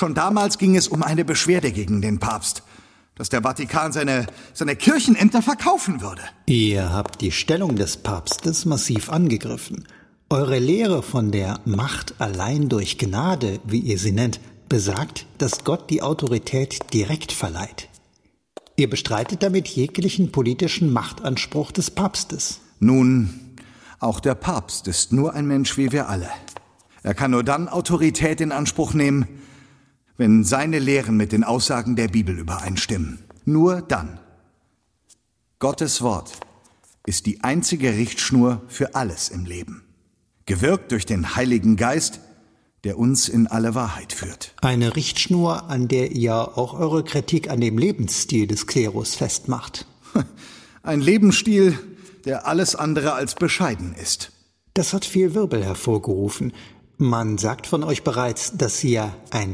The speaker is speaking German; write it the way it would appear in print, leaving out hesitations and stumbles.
Schon damals ging es um eine Beschwerde gegen den Papst, dass der Vatikan seine Kirchenämter verkaufen würde. Ihr habt die Stellung des Papstes massiv angegriffen. Eure Lehre von der Macht allein durch Gnade, wie ihr sie nennt, besagt, dass Gott die Autorität direkt verleiht. Ihr bestreitet damit jeglichen politischen Machtanspruch des Papstes. Nun, auch der Papst ist nur ein Mensch wie wir alle. Er kann nur dann Autorität in Anspruch nehmen, wenn seine Lehren mit den Aussagen der Bibel übereinstimmen. Nur dann. Gottes Wort ist die einzige Richtschnur für alles im Leben. Gewirkt durch den Heiligen Geist, der uns in alle Wahrheit führt. Eine Richtschnur, an der ihr auch eure Kritik an dem Lebensstil des Klerus festmacht. Ein Lebensstil, der alles andere als bescheiden ist. Das hat viel Wirbel hervorgerufen. Man sagt von euch bereits, dass ihr ein